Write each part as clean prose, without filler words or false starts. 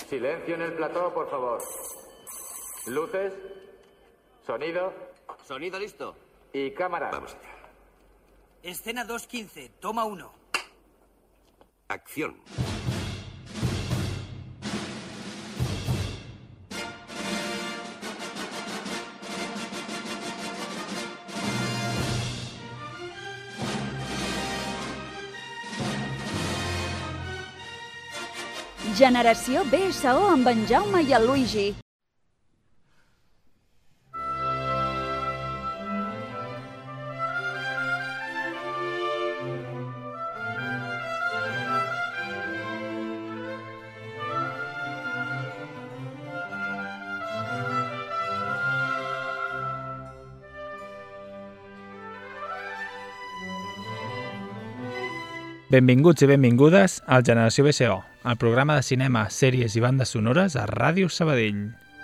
Silencio en el plató, por favor. Luces, sonido. Sonido listo. Y cámara. Vamos allá. Escena 2:15, toma 1. Acción. Generació BSO amb en Jaume i el Luigi. Benvinguts i benvingudes al Generació BSO, el programa de cinema, sèries i bandes sonores a Ràdio Sabadell.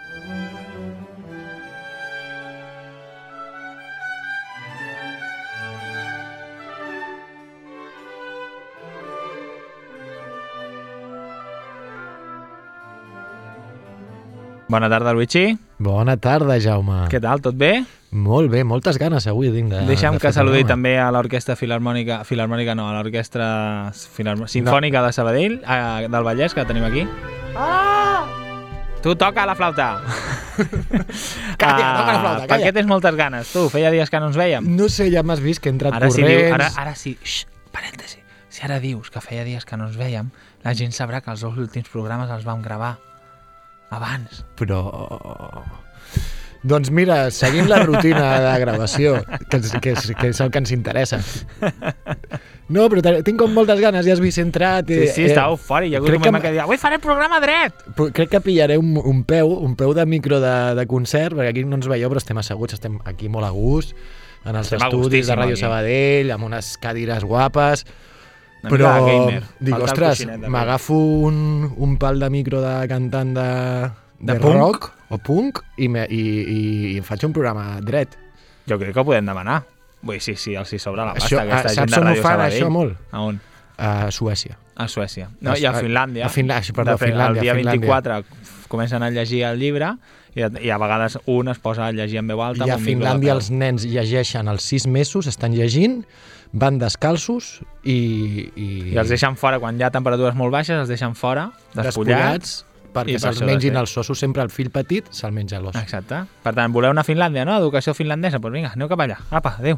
Bona tarda, Luigi. Bona tarda, Jaume. Què tal, tot bé? Molt bé, moltes ganes avui de Deixa'm que saludi també a l'Orquestra Filharmònica, a l'Orquestra Simfònica de Sabadell, del Vallès, que la tenim aquí. Ah! Tu toca la flauta. Calla, toca la flauta, per què tens moltes ganes? Tu, feia dies que no ens vèiem. No sé, ja m'has vist que he entrat ara corrents. Ara sí, parèntesi. Si ara dius que feia dies que no ens vèiem, la gent sabrà que els últims programes els vam gravar abans. Però... Doncs mira, seguint la rutina de gravació, que és el que ens interessa. No, però tinc com moltes ganes, ja has vist, he entrat... Sí, està eufòric, hi ha hagut un moment que diu avui faré el programa dret! Crec que pillaré un peu de micro de concert, perquè aquí no ens veieu, però estem asseguts, estem aquí molt a gust, en els estudis de Ràdio Sabadell, amb unes cadires guapes, però dic, ostres, m'agafo un pal de micro de cantant de rock o punk i em faig un programa dret. Jo crec que ho podem demanar. Vull dir, sí, els hi sobra la pasta, aquesta gent saps de on ho Ràdio fan, Sabadell. això molt? A on? A Suècia. A Suècia. No, i a Finlàndia. Finlàndia. El dia 24 comencen a llegir el llibre i a vegades un es posa a llegir en veu alta. I a Finlàndia els nens llegeixen als 6 mesos, estan llegint, van descalços i els deixen fora, quan hi ha temperatures molt baixes, els deixen fora, despullats, perquè se'ls mengin els ossos, sempre el fill petit se'l menja l'os. Exacte. Per tant, voleu anar a Finlàndia, no? Educació finlandesa? Doncs vinga, aneu cap allà. Apa, adéu.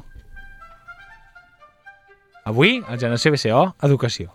Avui, al Generació BSO, educació.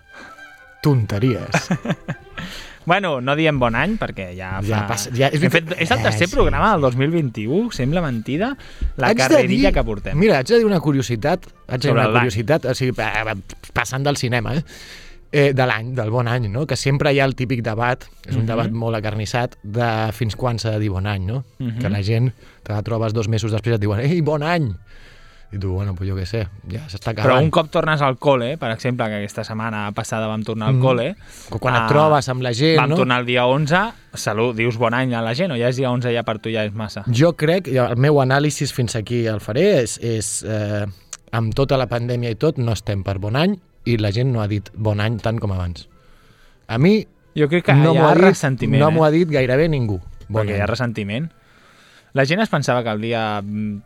Tonteries. Bueno, no diem bon any, perquè ja fa... És el tercer programa del 2021, sembla mentida, la carrerilla que portem. Mira, haig de dir una curiositat, o sigui, passant del cinema, de l'any, del bon any, no? Que sempre hi ha el típic debat, és un debat molt acarnissat, de fins quan s'ha de dir bon any, no? Que la gent te la trobes 2 mesos després i et diuen «Ei, bon any!» I tu, bueno, pues jo què sé, ja s'està acabant. Però un cop tornes al col·le, per exemple, que aquesta setmana passada vam tornar al col·le... Quan et trobes amb la gent, vam no? tornar el dia 11, salut, dius bon any a la gent, o ja és dia 11 ja per tu ja és massa? Jo crec, el meu anàlisi fins aquí el faré, és amb tota la pandèmia i tot, no estem per bon any, i la gent no ha dit bon any tant com abans. A mi jo crec que no hi ha ressentiment. No m'ho ha dit gairebé ningú. Perquè hi ha ressentiment. La gent es pensava que el dia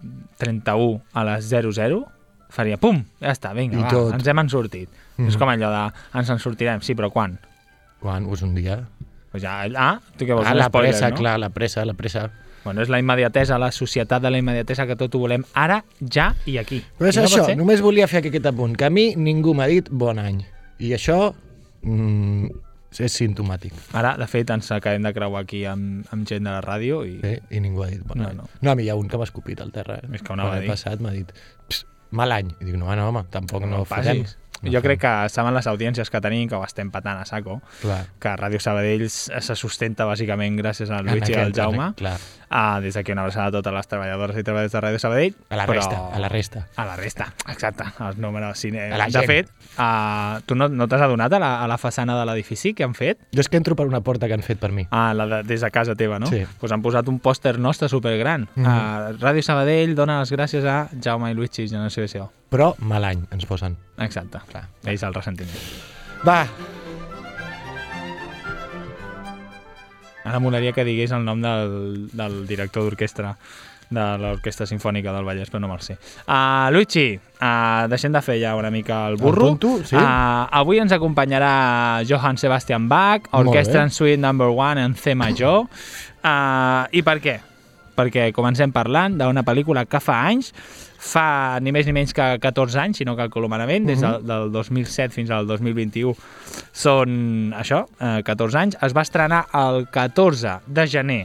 31 a les 00 faria pum, ja està, vinga, va, ens hem sortit. És com allò de ens en sortirem, sí, però quan? Quan? És un dia. Pues ja, tu què vols? La spoiler, pressa, no? clar, la pressa. Bueno, és la immediatesa, la societat de la immediatesa, que tot ho volem ara, ja i aquí. Però és això, només volia fer aquest apunt, que a mi ningú m'ha dit bon any. I això és simptomàtic. Ara, de fet, ens acabem de creuar aquí amb gent de la ràdio i... Sí, i ningú ha dit bon any. No, a mi hi ha un que m'ha escopit al terra. És que ho anava a dir. Passat m'ha dit mal any. I dic, no, home, tampoc no ho farem. Jo crec que saben les audiències que tenim, que ho estem patant a saco, que Ràdio Sabadell se sustenta bàsicament gràcies al Luigi i al Jaume. Des d'aquí una abraçada a totes les treballadores i treballadors de Ràdio Sabadell. A la resta. A la resta, exacte. Els números cine. A la gent. De fet, tu no t'has adonat a la façana de l'edifici que han fet? Jo és que entro per una porta que han fet per mi. Des de casa teva, no? Sí. Doncs han posat un pòster nostre supergran. Ràdio Sabadell dona les gràcies a Jaume i Luigi, Generació BSO. Però mal any ens posen. Exacte. Ells el ressentiment. Va. Ara molaria que digués el nom del director d'orquestra de l'Orquestra Simfònica del Vallès, però no me'l sé. Luigi, deixem de fer ja una mica el burro. Sí. Avui ens acompanyarà Johann Sebastian Bach, Orquestra en Suite No. 1 en C major. I per què? Perquè comencem parlant d'una pel·lícula que fa anys, fa ni més ni menys que 14 anys, si no calculo malament, des del 2007 fins al 2021 són això, 14 anys. Es va estrenar el 14 de gener,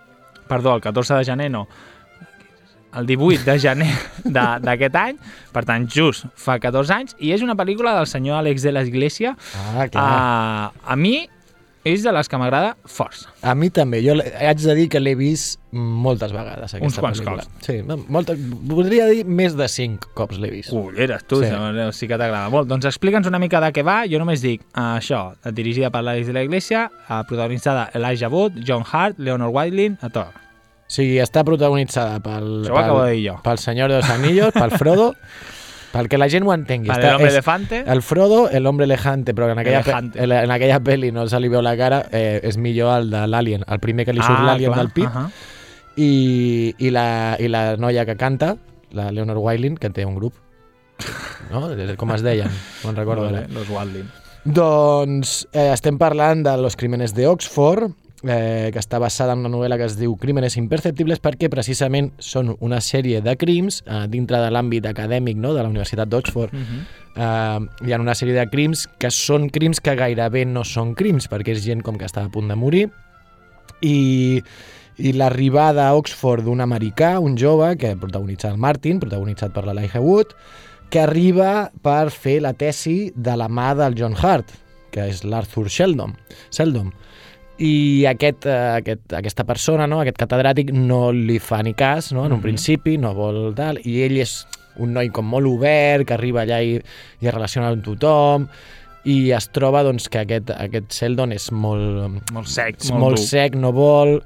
el 18 de gener d'aquest any, per tant, just fa 14 anys, i és una pel·lícula del senyor Àlex de la Iglesia. A mi és de les que m'agrada força. A mi també. Jo haig de dir que l'he vist moltes vegades, aquesta pel·lícula. Sí, podria dir més de 5 cops l'he vist. Culleres, tu, sí que t'agrada molt. Doncs explica'ns una mica de què va. Jo només dic això, dirigida per l'Àlex de la Iglesia, protagonitzada Elijah Wood, John Hurt, Leonard Whiteling, a tot. Sí, està protagonitzada pel Senyor de los Anillos, pel Frodo, perquè la gent ho entengui. El hombre elefante. El Frodo, el hombre elefante, però en aquella pel·li no se li veu la cara, és millor el de l'Alien, el primer que li surt l'Alien del pit, i la noia que canta, la Leonard Whiteling, que té un grup, no? Com es deien, no en recordo. Los Whiteling. Doncs estem parlant de Los Crímenes de Oxford, que està basada en una novel·la que es diu Crímenes imperceptibles, perquè precisament són una sèrie de crims dintre de l'àmbit acadèmic, no?, de la Universitat d'Oxford. Hi ha una sèrie de crims que són crims que gairebé no són crims, perquè és gent com que està a punt de morir, i l'arribada a Oxford d'un americà, un jove, que protagonitzat el Martin, protagonitzat per l'Elijah Wood, que arriba per fer la tesi de la mà del John Hurt, que és l'Arthur Sheldon. I aquesta persona, no, aquest catedràtic, no li fa ni cas, no, en un principi, no vol tal, i ell és un noi com molt obert, que arriba allà i es relaciona amb tothom, i es troba doncs, que aquest Sheldon és molt sec, no vol...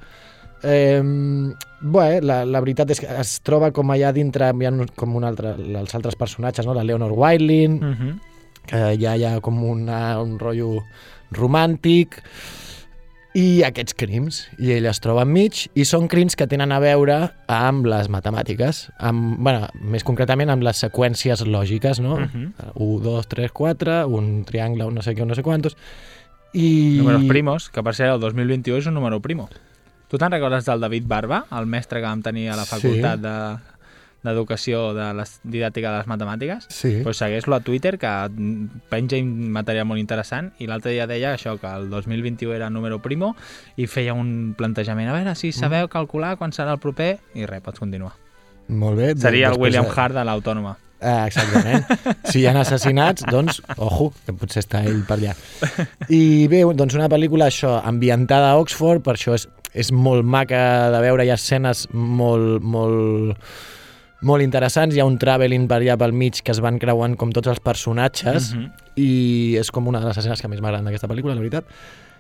la veritat és que es troba com allà dintre, hi ha com els altres personatges, no? La Leonard Whiteling, que ja hi ha com un rotllo romàntic, i aquests crims, i ell es troba enmig, i són crims que tenen a veure amb les matemàtiques, més concretament amb les seqüències lògiques, no? 1, 2, 3, 4, un triangle, un no sé què, un no sé quantos, i... Números primos, que per ser el 2021 és un número primo. Tu te'n recordes del David Barba, el mestre que vam tenir a la facultat d'Educació de la Didàctica de les Matemàtiques? Sí. Pues segueix-lo a Twitter, que penja material molt interessant, i l'altre dia deia això, que el 2021 era número primo, i feia un plantejament, a veure si sabeu calcular quan serà el proper, i res, pots continuar. Molt bé. Seria el William Hurt de l'Autònoma. Exactament. Si hi ha assassinats, doncs, ojo, que potser està ell per allà. I bé, doncs una pel·lícula, això, ambientada a Oxford, per això és molt maca de veure, hi ha escenes molt interessants, hi ha un travelling per allà pel mig que es van creuant com tots els personatges, i és com una de les escenes que més m'agraden d'aquesta pel·lícula, la veritat.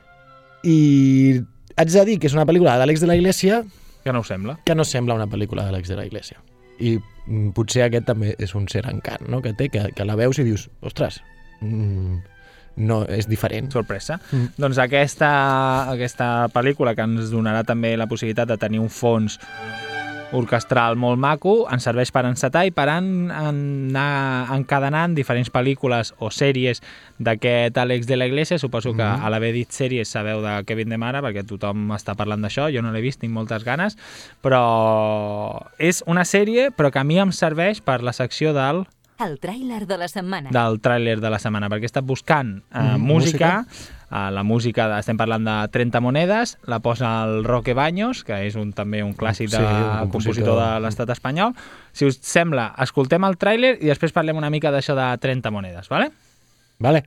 I haig de dir que és una pel·lícula d'Àlex de la Iglesia que no ho sembla. Que no sembla una pel·lícula d'Àlex de la Iglesia. I potser aquest també és un cert encant, no?, que té, que la veus i dius, ostres, no, és diferent. Sorpresa. Doncs aquesta pel·lícula, que ens donarà també la possibilitat de tenir un fons orquestral molt maco, ens serveix per encetar i per anar encadenant diferents pel·lícules o sèries d'aquest Àlex de la Iglesia. Suposo que a l'haver dit sèries sabeu de Kevin de Mara, perquè tothom està parlant d'això, jo no l'he vist, tinc moltes ganes, però és una sèrie però que a mi em serveix per la secció del... El tràiler de la setmana. Del tràiler de la setmana, perquè he estat buscant música. La música, estem parlant de 30 monedes, la posa el Roque Baños, que és també un clàssic un compositor de l'estat espanyol. Si us sembla, escoltem el tràiler i després parlem una mica d'això de 30 monedes, ¿vale? Vale.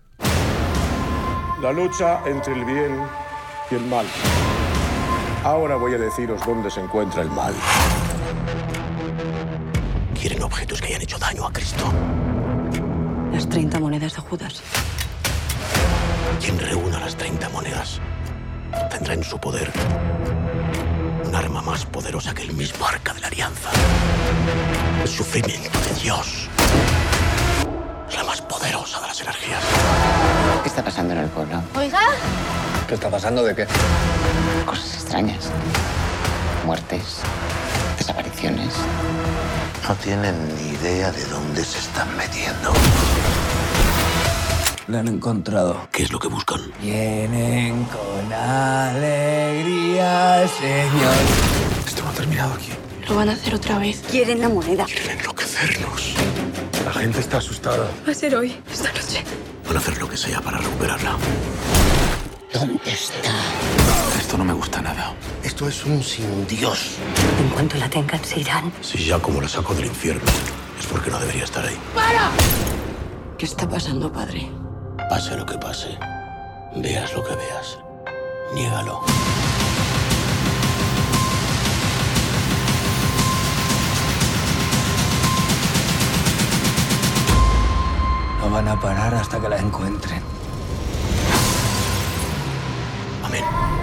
La lucha entre el bien y el mal. Ahora voy a deciros dónde se encuentra el mal. Quieren objetos que hayan hecho daño a Cristo. Las 30 monedas de Judas. Quien reúna las 30 monedas tendrá en su poder un arma más poderosa que el mismo arca de la alianza. El sufrimiento de Dios es la más poderosa de las energías. ¿Qué está pasando en el pueblo? Oiga, ¿Qué está pasando? ¿De qué? Cosas extrañas. Muertes, desapariciones. No tienen ni idea de dónde se están metiendo. La han encontrado. ¿Qué es lo que buscan? Vienen con alegría, señor. Esto no ha terminado aquí. Lo van a hacer otra vez. Quieren la moneda. Quieren enloquecernos. La gente está asustada. Va a ser hoy, esta noche. Van a hacer lo que sea para recuperarla. ¿Dónde está? Esto no me gusta nada. Esto es un sin Dios. En cuanto la tengan, se irán. Si ya como la saco del infierno, es porque no debería estar ahí. ¡Para! ¿Qué está pasando, padre? Pase lo que pase, veas lo que veas, niégalo. No van a parar hasta que la encuentren. Amén.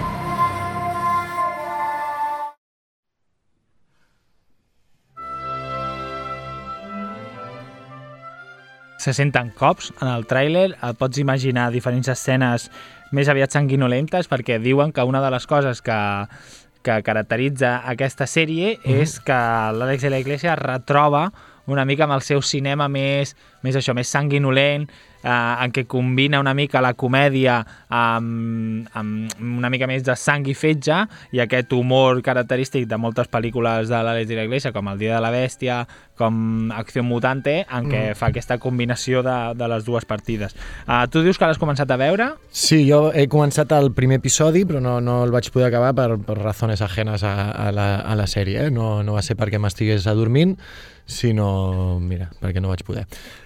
Se senten cops en el tràiler, et pots imaginar diferents escenes més aviat sanguinolentes, perquè diuen que una de les coses que caracteritza aquesta sèrie és que l'Àlex de la Iglesia retroba una mica amb el seu cinema més sanguinolent, en què combina una mica la comèdia amb una mica més de sang i fetge, i aquest humor característic de moltes pel·lícules de l'Àlex de la Iglesia, com El dia de la bèstia, com Acció Mutante, en què fa aquesta combinació de les dues partides. Tu dius que l'has començat a veure? Sí, jo he començat el primer episodi, però no el vaig poder acabar per razones ajenes a la sèrie. No va ser perquè m'estigués adormint, sinó, mira, perquè no vaig poder.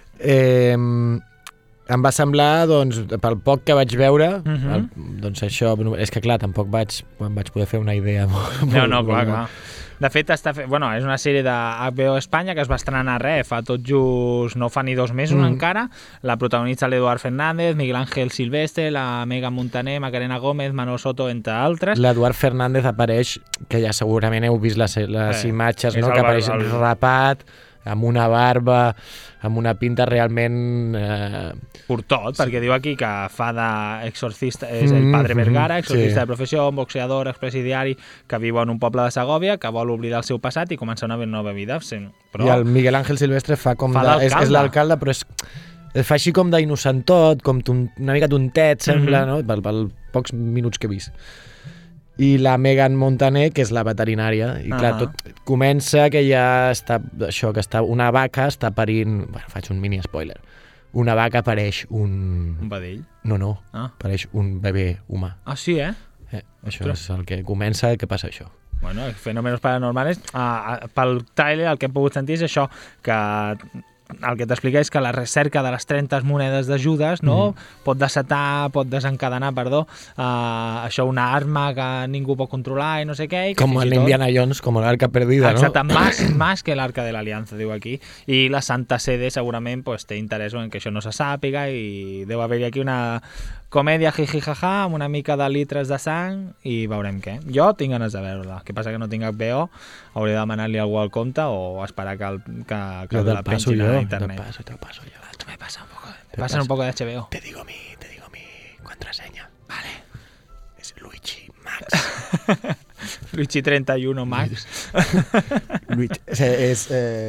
Em va semblar, doncs, pel poc que vaig veure, doncs això, és que clar, tampoc vaig poder fer una idea molt... No, clar. De fet, és una sèrie de HBO Espanya que es va estrenar fa tot just, no fa ni 2 mesos encara. La protagonitza l'Eduard Fernández, Miguel Ángel Silvestre, la Megan Montaner, Macarena Gómez, Manol Soto, entre altres. L'Eduard Fernández apareix, que ja segurament heu vist les imatges, no? Que apareix rapat, amb una barba, amb una pinta realment... Portot, perquè diu aquí que fa d'exorcista, és el padre Vergara, exorcista de professió, un boxeador, expresidiari, que viu en un poble de Segòvia, que vol oblidar el seu passat i començar una nova vida. Però... I el Miguel Ángel Silvestre fa com és l'alcalde, però fa així com d'innocentot, com una mica tontet, sembla, no? Pel pocs minuts que he vist. I la Megan Montaner, que és la veterinària, i clar, tot comença que ja està, això, que una vaca està parint, bueno, faig un mini spoiler, una vaca pareix un... Un vedell? No, pareix un bebè humà. Ah, sí, Això és el que comença, que passa això. Bueno, fenòmenos paranormals, pel tràiler el que hem pogut sentir és això, que el que t'explica és que la recerca de les 30 monedes de Judes, no? Pot desencadenar, això, una arma que ningú pot controlar i no sé què. Com l'Indiana Jones, com l'Arca Perdida, no? Exacte, más que l'Arca de l'Aliança, diu aquí. I la Santa Sede segurament té interès en que això no se sàpiga i deu haver-hi aquí una comèdia jiji-jaja amb una mica de litres de sang i veurem què. Jo tinc ganes de veure-la. El que passa que no tinc HBO, hauré de demanar-li a algú al compte o esperar que la pensin a internet. Te paso yo. Tú me pasas un poco de HBO. Te digo mi contraseña. Vale. Es Luigi Max. Luigi 31 Max. Luigi, és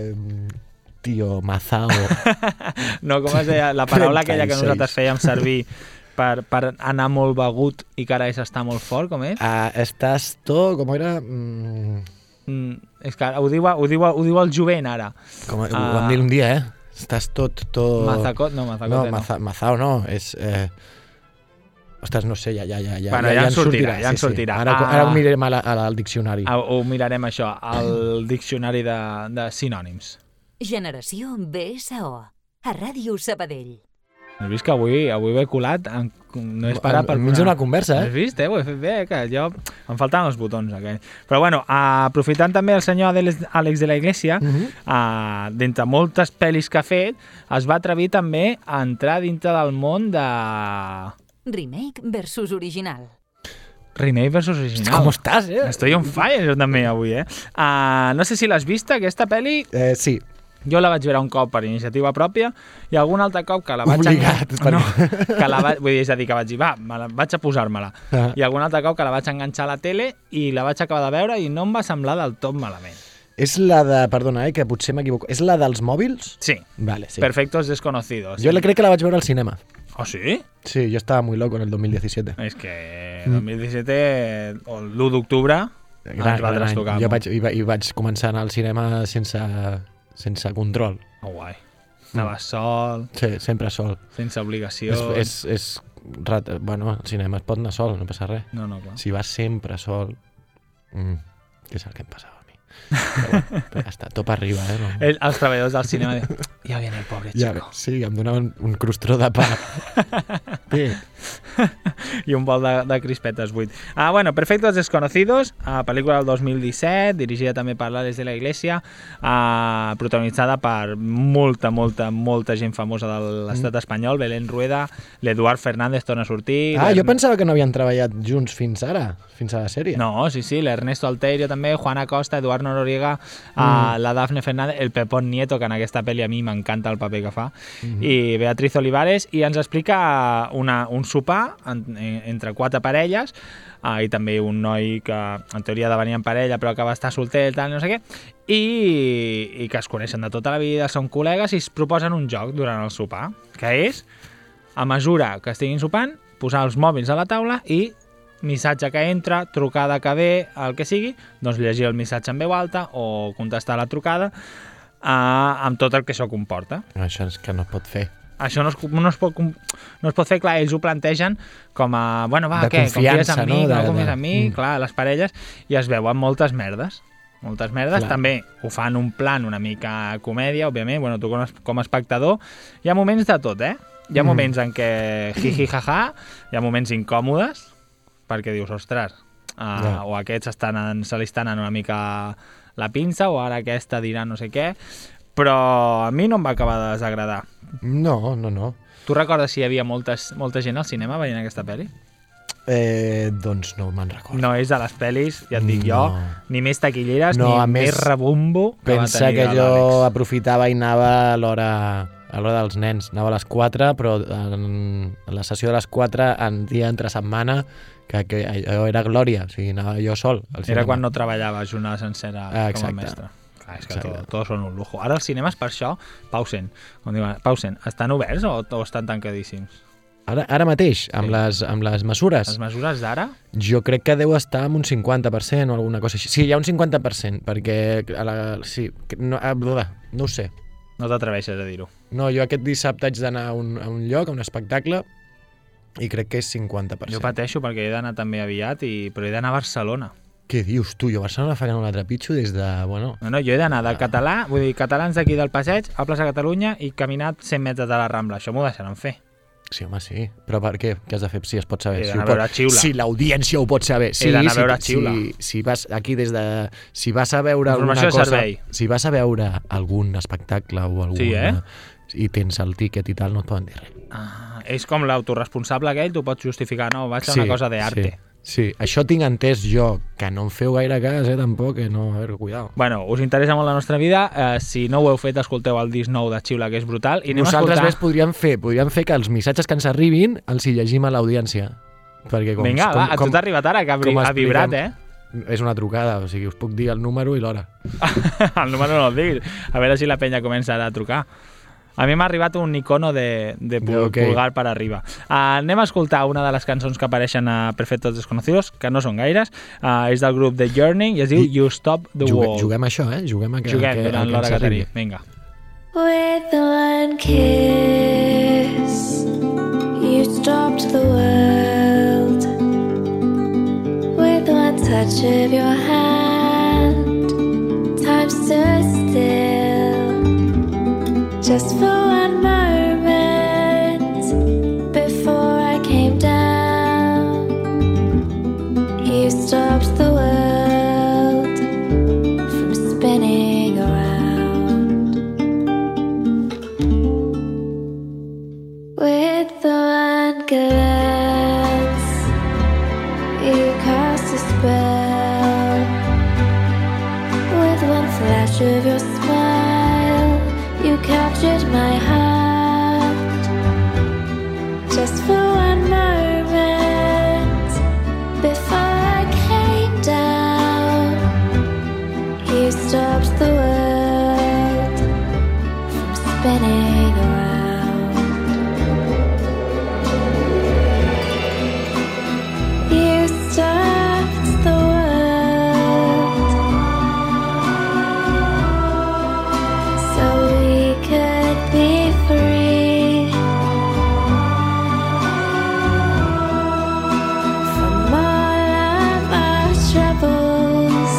tío Mazao. No, com es deia? La paraula aquella que nosaltres fèiem servir per anar molt begut i que ara és estar molt fort, com és? Estàs tot, com era... És que ho diu el jovent, ara. Ho vam dir un dia, Estàs tot... Mazacot, no, Mazacot no. Mazao no, és... Ostres, no sé, ja en sortirà. Ara ho mirarem al diccionari. Ho mirarem, això, al diccionari de sinònims. Generació BSO, a Ràdio Sabadell. Has vist que avui he colat, no he esperat per... Enmig d'una conversa, Has vist, ho he fet bé, que jo... Em faltaven els botons, aquell. Però bueno, aprofitant també el senyor Àlex de la Iglesia, d'entre moltes pel·lis que ha fet, es va atrevir també a entrar dintre del món de... Remake versus original. Remake versus original. Com estàs, Estoy on fire, jo també, avui, No sé si l'has vist, aquesta pel·li. Sí. Jo la vaig veure un cop per iniciativa pròpia i algun altre cop que la vaig... Obligat. Vull dir, és a dir, que vaig dir, vaig a posar-me-la. I algun altre cop que la vaig enganxar a la tele i la vaig acabar de veure i no em va semblar del tot malament. És la de... Perdona, que potser m'equivoco. És la dels mòbils? Sí. Vale, sí. Perfectos desconocidos. Jo crec que la vaig veure al cinema. ¿Oh, sí? Sí, yo estaba muy loco en el 2017. És que 2017, o l'1 d'octubre, ens va trastocar. Jo vaig començar a anar al cinema sense control. Oh, guai. Anaves sol. Sí, sempre sol. Sense obligacions. Bueno, al cinema es pot anar sol, no passa res. No, clar. Si vas sempre sol, què és el que em passava? Però ja està, top arriba, No? Els treballadors del cinema ja viene el pobre chico. Sí, em donaven un crostró de pa. I un bol de crispetes buit. Bueno, Perfectos Desconocidos, pel·lícula del 2017, dirigida també per l'Àlex de la Iglesia, protagonitzada per molta gent famosa de l'estat espanyol, Belén Rueda, l'Eduard Fernández torna a sortir... Jo pensava que no havien treballat junts fins ara, fins a la sèrie. No, sí, l'Ernesto Alterio també, Juana Costa, Eduard Noriega, la Dafne Fernández, el Pepón Nieto, que en aquesta pel·li a mi m'encanta el paper que fa, i Beatriz Olivares, i ens explica un sopar entre 4 parelles, i també un noi que en teoria ha de venir en parella però que va estar solter i tal, no sé què, i que es coneixen de tota la vida, són col·legues i es proposen un joc durant el sopar, que és, a mesura que estiguin sopant, posar els mòbils a la taula i missatge que entra, trucada que ve, el que sigui, doncs llegir el missatge en veu alta o contestar la trucada amb tot el que això comporta. Això és que no es pot fer. Això no es pot fer, clar, ells ho plantegen com a, bueno, va, què, confies en mi, no confies en mi, clar, les parelles, i es veuen moltes merdes. Clar. També ho fan un plan una mica comèdia, òbviament, bueno, tu com a espectador, hi ha moments de tot, Hi ha moments en què jiji-jaja, hi ha moments incòmodes, perquè dius, ostres, o aquests se li estan una mica la pinça, o ara aquesta dirà no sé què, però a mi no em va acabar de desagradar. No. Tu recordes si hi havia molta gent al cinema veient aquesta pel·li? Doncs no me'n recordo. No és de les pel·lis, ja et dic jo, ni més taquilleres, ni més rebumbo que va tenir l'Àlex. Pensa que jo aprofitava i anava a l'hora dels nens, anava a les 4, però en la sessió de les 4, en dia entre setmana, que allò era glòria, o sigui, anava jo sol al cinema. Era quan no treballava jornada sencera com a mestre. Clar, és que tot són un lujo. Ara els cinemes, per això, pausen, estan oberts o estan tancadíssims? Ara mateix, amb les mesures. Les mesures d'ara? Jo crec que deu estar amb un 50% o alguna cosa així. Sí, hi ha un 50%, perquè... no ho sé. No t'atreveixes a dir-ho. No, jo aquest dissabte haig d'anar a un lloc, a un espectacle, i crec que és 50%. Jo pateixo perquè he d'anar també aviat, però he d'anar a Barcelona. Què dius, tu? Jo a Barcelona fa que no la trepitjo des de... Bueno... No, jo he d'anar del català, vull dir, catalans d'aquí del Passeig, a Plaça Catalunya, i caminar 100 metres de la Rambla. Això m'ho deixaran fer. Sí, home, sí. Però per què? Què has de fer? Si es pot saber. He d'anar a veure Xiula. Si l'audiència ho pot saber. Sí, he d'anar a veure Xiula. Si vas aquí des de... Si vas a veure alguna cosa... Si vas a veure algun espectacle o alguna... i tens el tíquet i tal, no et poden dir res. És com l'autoresponsable aquell, tu pots justificar, no, vaig a una cosa d'arte. Sí, això tinc entès jo, que no em feu gaire cas, tampoc, no, a veure, cuidao. Bueno, us interessa molt la nostra vida, si no ho heu fet, escolteu el disc nou de Xiula, que és brutal, i nosaltres més podríem fer que els missatges que ens arribin els hi llegim a l'audiència. Vinga, va, a tu t'ha arribat ara, que ha vibrat, És una trucada, o sigui, us puc dir el número i l'hora. El número no el diguis, a veure si la penya comença a trucar. A mi m'ha arribat un icono de pulgar per arriba. Anem a escoltar una de les cançons que apareixen a Perfectos Desconocidos, que no són gaires. És del grup The Journey i es diu You Stop the World. Juguem això, Juguem durant l'hora que tenim. Vinga. With one kiss You stopped the world. With one touch of your hand Time stood still. Just for one moment before I came down, you stopped the world from spinning around. With one glance, you cast a spell. With one flash of your smile, You captured my heart just for one moment before I came down. You stopped the world from spinning around. You stopped the world so we could be free from all of our troubles.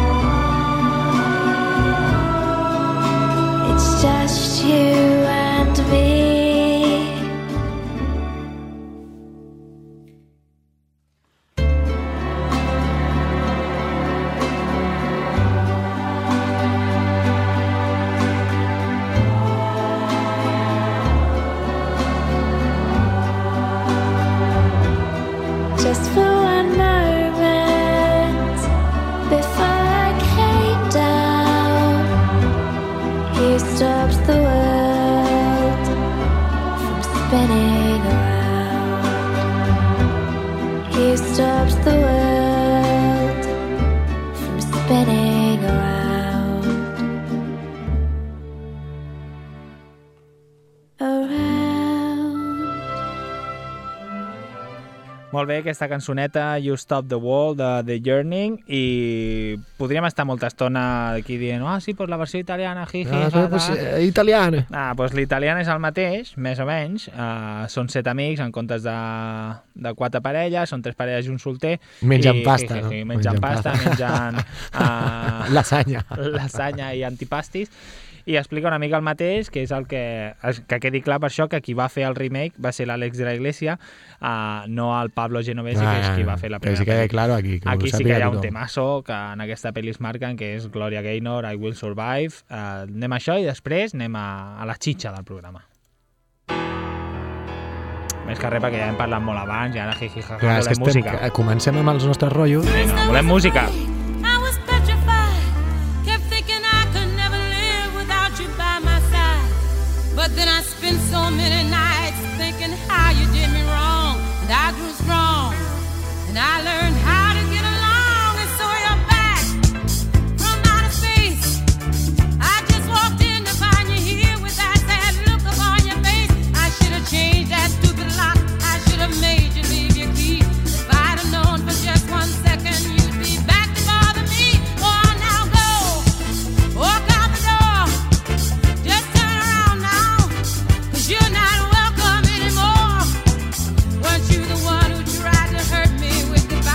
It's just you and me. Just for one moment before I came down, you stopped the world from spinning around. You stopped the world from spinning around. Molt bé, aquesta cançoneta You Stop the World de The Yearning, i podríem estar molta estona aquí dient sí, pues la versió italiana, italiana. Pues l'italiana és el mateix, més o menys. Són 7 amics en comptes de 4 parelles, són 3 parelles i un solter. Mengen pasta, no? Mengen pasta, mengen lasanya i antipastis. I explica una mica el mateix, que és el que quedi clar per això, que qui va fer el remake va ser l'Àlex de la Iglesia, no el Pablo Genovesi, que és qui va fer la primera pel·li. Claro, aquí sí que hi ha un temazo que en aquesta pel·li es marquen, que és Gloria Gaynor, I Will Survive. Anem a això i després anem a la xitxa del programa. Més que res perquè ja hem parlat molt abans i ara volem música. Comencem amb els nostres rotllos. Vinga, volem música. But then I spent so many nights thinking how you did me wrong, and I grew strong, and I learned how to get along, and so you're back from outer space. I just walked in to find you here with that sad look upon your face. I should have changed that stupid lock. I should have made you leave your key. If I'd have known for just 1 second you'd be back to bother me. Oh, now go, walk out the door. Just turn around now. You're not welcome anymore. Weren't you the one who tried to hurt me with the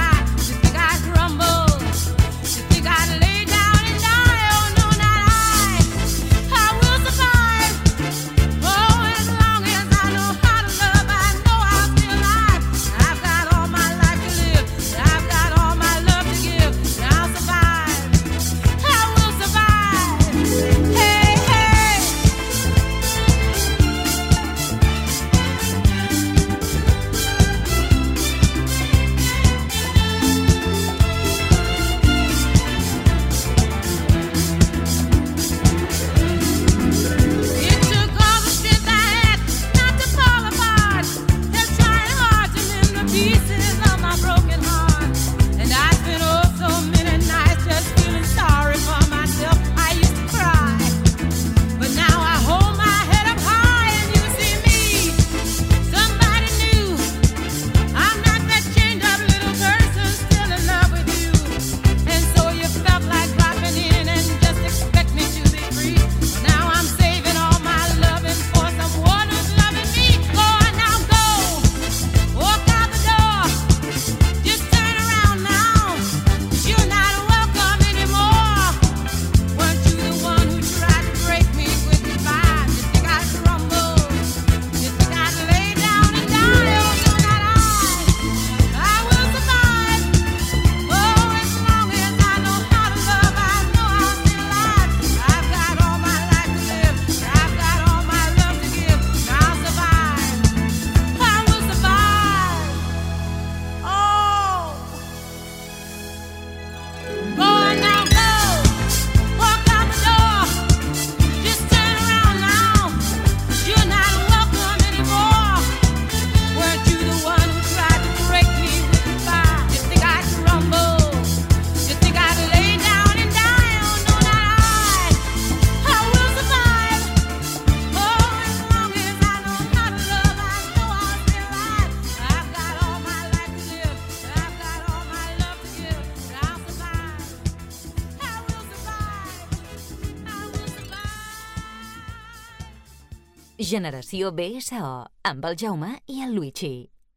Generació BSO, amb el Jaume i el Luigi.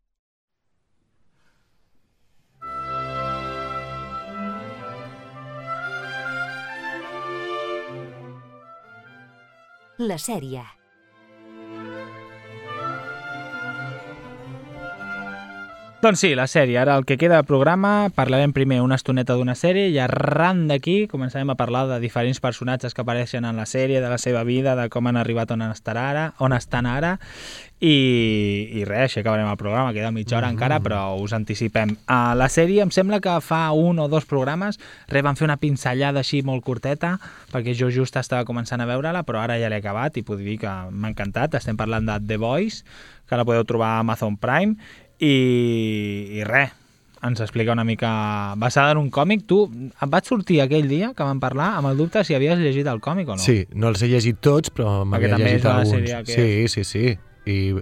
La sèrie. Doncs sí, la sèrie. Ara el que queda de programa, parlarem primer una estoneta d'una sèrie i arran d'aquí començarem a parlar de diferents personatges que apareixen en la sèrie, de la seva vida, de com han arribat on estan ara i res, així acabarem el programa. Queda mitja hora encara, però us anticipem. La sèrie em sembla que fa 1 o 2 programes van fer una pinzellada així molt curteta, perquè jo just estava començant a veure-la, però ara ja l'he acabat i puc dir que m'ha encantat. Estem parlant de The Boys, que la podeu trobar a Amazon Prime, i res, ens explica una mica basada en un còmic. Tu et vaig sortir aquell dia que vam parlar amb el dubte si havies llegit el còmic o no. Sí, no els he llegit tots, però m'havia llegit alguns. Sí. I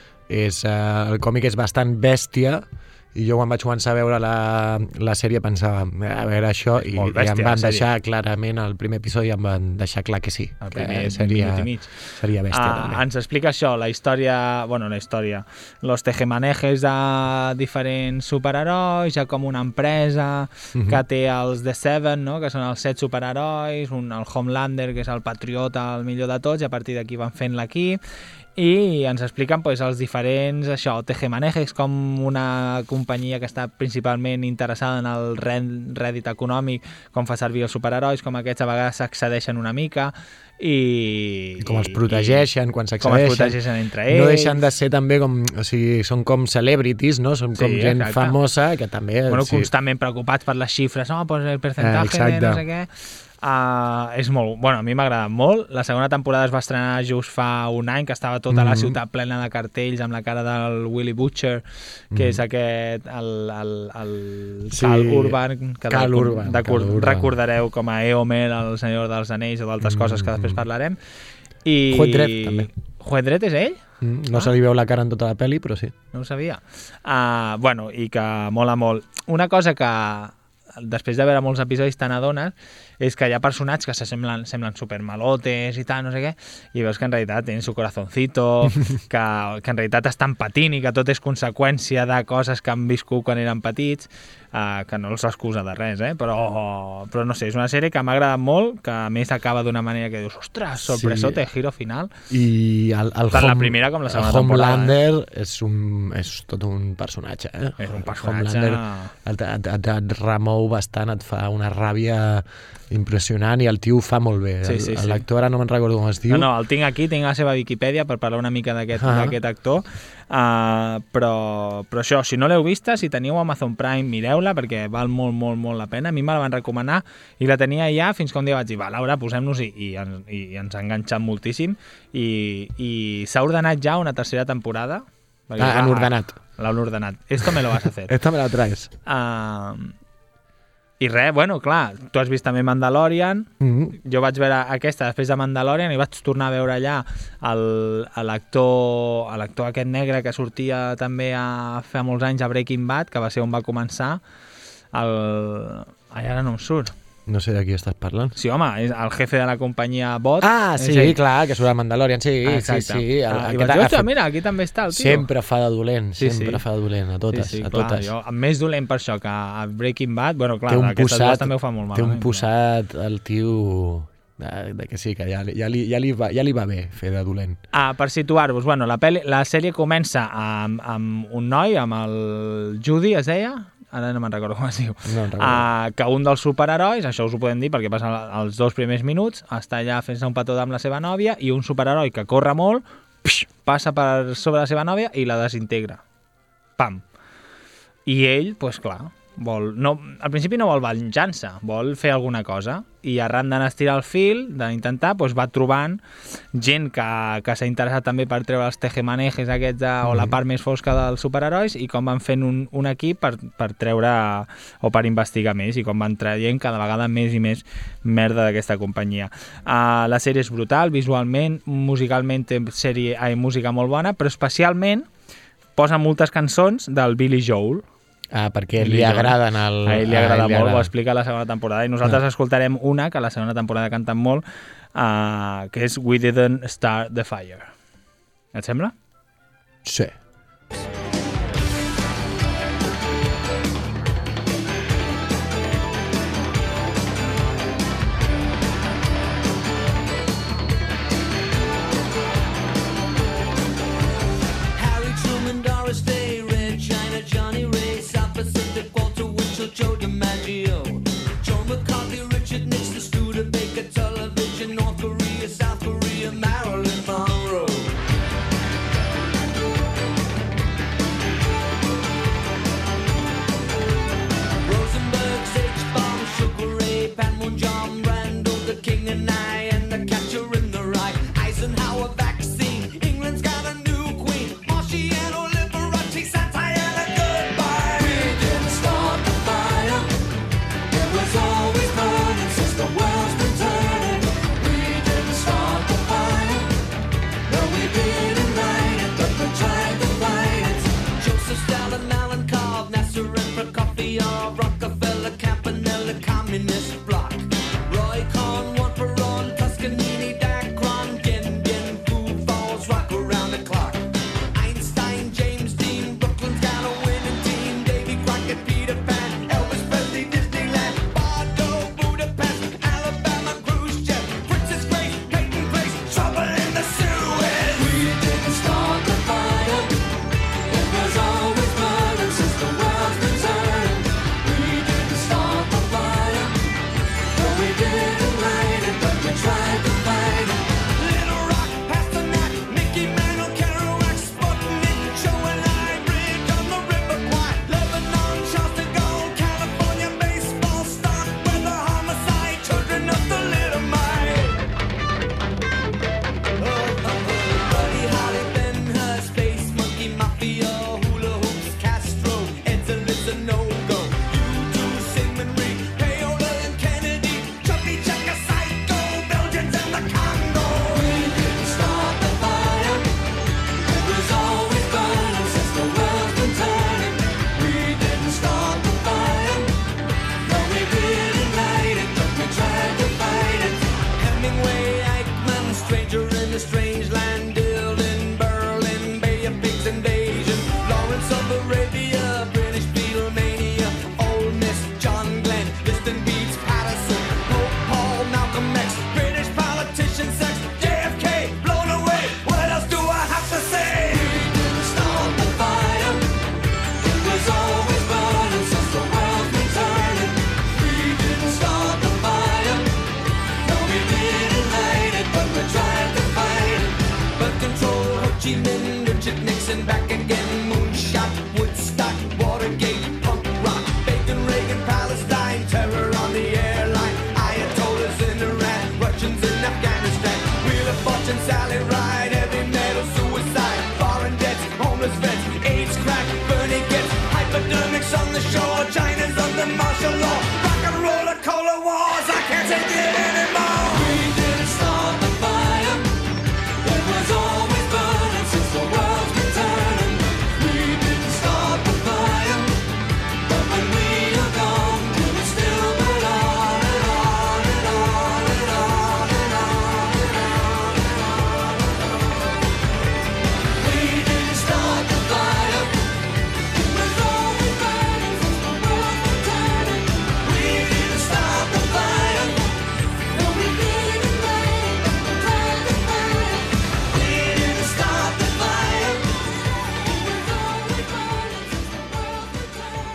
el còmic és bastant bèstia i jo quan vaig començar a veure la sèrie pensava, a veure això, i em van deixar clarament, el primer episodi em van deixar clar que sí, el primer seria bèstia també. Ens explica això, la història, los tejemanejes de diferents superherois, ja com una empresa que té els The Seven, no? Que són els 7 superherois, el Homelander, que és el patriota, el millor de tots, i a partir d'aquí van fent l'equip, i ens expliquen els diferents, tejemanejes, com una companyia que està principalment interessada en el rèdit econòmic, com fa servir els superherois, com aquests a vegades s'accedeixen una mica i com els protegeixen quan s'accedeixen. Com els protegeixen entre ells. No deixen de ser també com, o sigui, són com celebrities, no? Són com gent famosa que també... Constantment preocupats per les xifres, el percentatge de no sé què... és molt... a mi m'ha agradat molt. La segona temporada es va estrenar just fa un any, que estava tota la ciutat plena de cartells amb la cara del Willie Butcher, que és aquest el Cal Urban, que recordareu com a Eomer, el Senyor dels Anells o d'altres coses que després parlarem. Huedret també. Huedret és ell? No se li veu la cara en tota la pel·li, però sí. No ho sabia. I que mola molt. Una cosa que després de veure molts episodis te n'adones és que hi ha personatges que semblen supermalotes i tal, no sé què, i veus que en realitat tenen su corazoncito, que en realitat estan patint i que tot és conseqüència de coses que han viscut quan eren petits, que no els excusa de res, però no sé, és una sèrie que m'ha agradat molt, que a més acaba d'una manera que dius, ostres, sorpresote, giro final. I tant la primera com la segona temporada. Homelander és tot un personatge. És un personatge... Homelander et remou bastant, et fa una ràbia impressionant i el tio ho fa molt bé. L'actor ara no me'n recordo com es diu. No, el tinc aquí, tinc la seva Viquipèdia per parlar una mica d'aquest actor, però això, si no l'heu vista, si teniu Amazon Prime, mireu-la perquè val molt, molt, molt la pena. A mi me la van recomanar i la tenia ja fins que un dia vaig dir, va, Laura, posem-nos-hi, i ens ha enganxat moltíssim i s'ha ordenat ja una tercera temporada. Han ordenat. L'han ordenat. Esto me lo vas a hacer. Esto me la traes. I res, clar, tu has vist també Mandalorian, jo vaig veure aquesta després de Mandalorian i vaig tornar a veure allà l'actor aquest negre que sortia també fa molts anys a Breaking Bad, que va ser on va començar ara no em surt. No sé de qui estàs parlant. Sí, home, és el jefe de la companyia Bot. Sí, clar, que surt a Mandalorian, sí. I vaig dir, mira, aquí també està el tio. Sempre fa de dolent, fa de dolent, a totes. Clar, jo, més dolent per això que a Breaking Bad, clar, aquestes dues també ho fa molt malament. Té un posat, el tio... que sí, que ja li va bé fer de dolent. Per situar-vos, la sèrie comença amb un noi, amb el Judy, es deia? Ara no me'n recordo com es diu. Que un dels superherois, això us ho podem dir perquè passa els 2 primers minuts, està allà fent-se un petó amb la seva nòvia i un superheroi que corre molt, passa per sobre la seva nòvia i la desintegra. Pam. I ell, clar, al principi no vol venjança, vol fer alguna cosa, i arran d'anar a estirar el fil, d'intentar, va trobant gent que s'ha interessat també per treure els tejemanejes aquests o la part més fosca dels superherois, i com van fent un equip per treure o per investigar més, i com van traient cada vegada més i més merda d'aquesta companyia. La sèrie és brutal, visualment, musicalment té música molt bona, però especialment posa moltes cançons del Billy Joel. Perquè li agraden a ell li agrada molt, ho explica la segona temporada, i nosaltres escoltarem una que la segona temporada canten molt, que és We Didn't Start the Fire. Et sembla? Sí. Harry Truman, Doris Day, Red China, Johnny Ray, South Pacific, Walter Winchell, Joe DiMaggio, Joe McCarthy, Richard Nixon, Studebaker, Television, North Korea, South Korea, Marilyn Monroe. Rosenberg, H-Bomb, Sugar Ray, Panmon, John Randall, the King and I, and the Catcher in the Rye, Eisenhower vaccine, England's got a new queen, Marciano, Liberace, Santana, goodbye. We didn't start the fire, it was always burning since the world's been turning. We didn't start the fire, no we didn't light it, but we tried to fight it. Joseph Stalin, Malenkov, Nasser and Prokofiev, Rockefeller, Campanella, Communist Bloc, Roy Cohn, Juan Perón, Toscanini, Dacron, Dien Bien, Fu Falls, rock around the clock. Einstein, James Dean, Brooklyn's got a winning team, Davy Crockett, Peter Pan, Elvis Presley, Disneyland, Bordeaux, Budapest, Alabama, Khrushchev, Princess Grace, Peyton Place, trouble in the Suez. We didn't start the fire, it was always burning since the world's been turning. We didn't start the fire, no we didn't light it, but we tried to fight it. Little Rock, Pasternak, Mickey Mantle, Kerouac, Sputnik, Joe and I, Bridge on the River Kwai, Lebanon, Charles de Gaulle, California, baseball, stock, weather, homicide, children of the little mite. Buddy Holly, Ben Hur, Space Monkey, Mafia, Hula Hoops, Castro, Edsel, a no-go. U2, Sigmund Reed, Paola and Kennedy, Chubby Checker, Psycho, Belgians and the Congo. We didn't start the fire, it was always burning since the world's been turning. We didn't start the fire, no we didn't light it, but we tried to fight it. Hemingway, Eichmann, Stranger in a Strange Land, Dylan, Berlin, Bay of Pigs invasion, Lawrence of Arabia, British Beatlemania, Ole Miss, John Glenn, Liston Beats, Patterson, Pope Paul, Malcolm X, British politician, sex, JFK, blown away. What else do I have to say? We didn't start the fire, it was always burning since the world's been turning. We didn't start the fire, no we didn't light it, but we tried to fight it. But control, Ho Chi Minh, Richard Nixon, back again, Moonshot, Woodstock, Watergate, punk rock, Bacon, Reagan, Palestine, terror on the airline, Ayatollahs in Iran, Russians in Afghanistan, Wheel of Fortune, Sally Ride, heavy metal, suicide, foreign debts, homeless vets, AIDS, crack, Bernie gets, hypodermics on the shore, China's under martial law, rock and roller, cola wars, I can't take it anymore. We didn't start the fire, it was always burning since the world's been turning. We didn't start the fire, but when we are gone, we will still burn on and on and on and on and on and on and on. We didn't start the fire, it was always burning since the world's been turning. We didn't start the fire, no we didn't light it, but we tried to fight it. We didn't start the fire, it was always burning since the world's been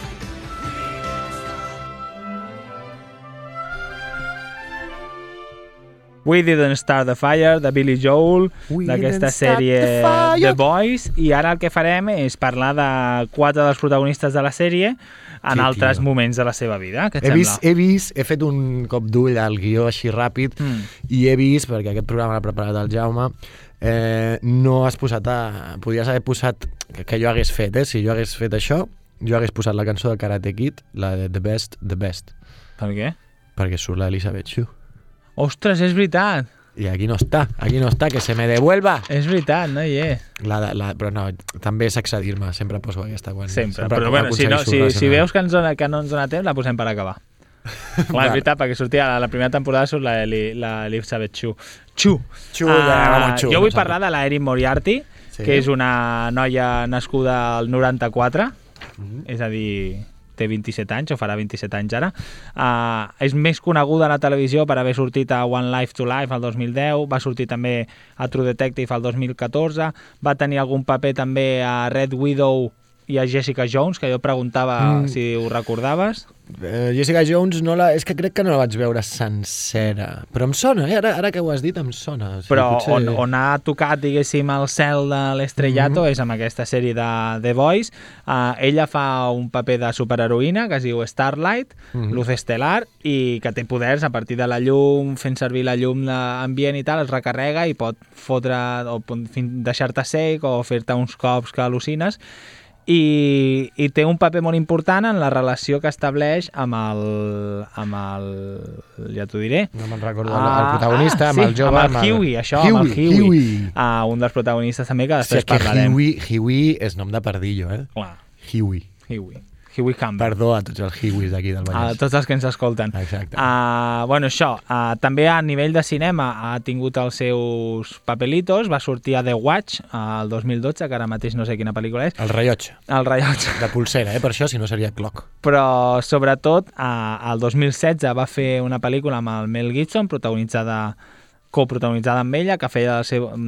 turning. We Didn't Start the Fire, de Billy Joel, d'aquesta sèrie The Boys, i ara el que farem és parlar de 4 dels protagonistes de la sèrie en altres moments de la seva vida. Què et sembla? He fet un cop d'ull al guió així ràpid i he vist, perquè aquest programa l'ha preparat el Jaume, no has posat podies haver posat que jo hagués fet, si jo hagués fet això, jo hagués posat la cançó de Karate Kid, la de The Best, The Best. Per què? Perquè surt l'Elizabeth Shue. Ostres, és veritat! I aquí no està, que se me devuelva. És veritat, no hi és. Però no, també és excedir-me, sempre poso aquesta quan... Sempre però bueno, si veus que no ens dona temps, la posem per acabar. Clar, és veritat, perquè sortia la primera temporada surt l'Elizabeth Shue. Jo vull parlar de l'Erin Moriarty, que és una noia nascuda al 94, és a dir, té 27 anys, o farà 27 anys ara. És més coneguda a la televisió per haver sortit a One Life to Life el 2010, va sortir també a True Detective el 2014, va tenir algun paper també a Red Widow i a Jessica Jones, que jo preguntava si ho recordaves. Jessica Jones és que crec que no la vaig veure sencera, però em sona, ara que ho has dit em sona. O sigui, però potser... on ha tocat, diguéssim, el cel de l'estrellato és amb aquesta sèrie de The Voice. Ella fa un paper de superheroïna que es diu Starlight, luz estel·lar, i que té poders a partir de la llum, fent servir la llum ambient i tal, es recarrega i pot fotre o deixar-te sec o fer-te uns cops que al·lucines. I té un paper molt important en la relació que estableix amb el ja t'ho diré. No me'n recordo, el protagonista, amb el jove. Amb el Huey, amb el Huey. Un dels protagonistes també, que després parlarem. Huey és nom de pardillo, Clar. Huey Campbell. Perdó a tots els Hueys d'aquí del Vallès. A tots els que ens escolten. Exacte. Bueno, això, també a nivell de cinema ha tingut els seus papelitos, va sortir a The Watch el 2012, que ara mateix no sé quina pel·lícula és. El rellotge. De pulsera, per això, si no seria Clock. Però, sobretot, el 2016 va fer una pel·lícula amb el Mel Gibson, coprotagonitzada amb ella, que feia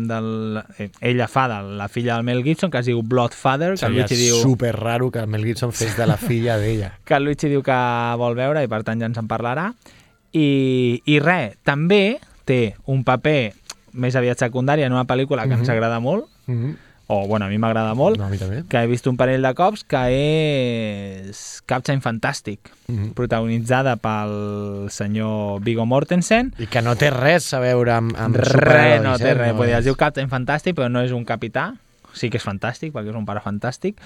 ella fa de la filla del Mel Gibson, que es diu Bloodfather. Seria super raro que el Mel Gibson fes de la filla d'ella. Que el Luigi diu que vol veure i per tant ja ens en parlarà. I res, també té un paper més aviat secundari en una pel·lícula que ens agrada molt, o bueno, a mi m'agrada molt, a mi també, que he vist un parell de cops, que és Captain Fantastic, protagonitzada pel senyor Viggo Mortensen. I que no té res a veure amb superherois. No té res, es diu Captain Fantastic, però no és un capità. Sí que és fantàstic, perquè és un pare fantàstic.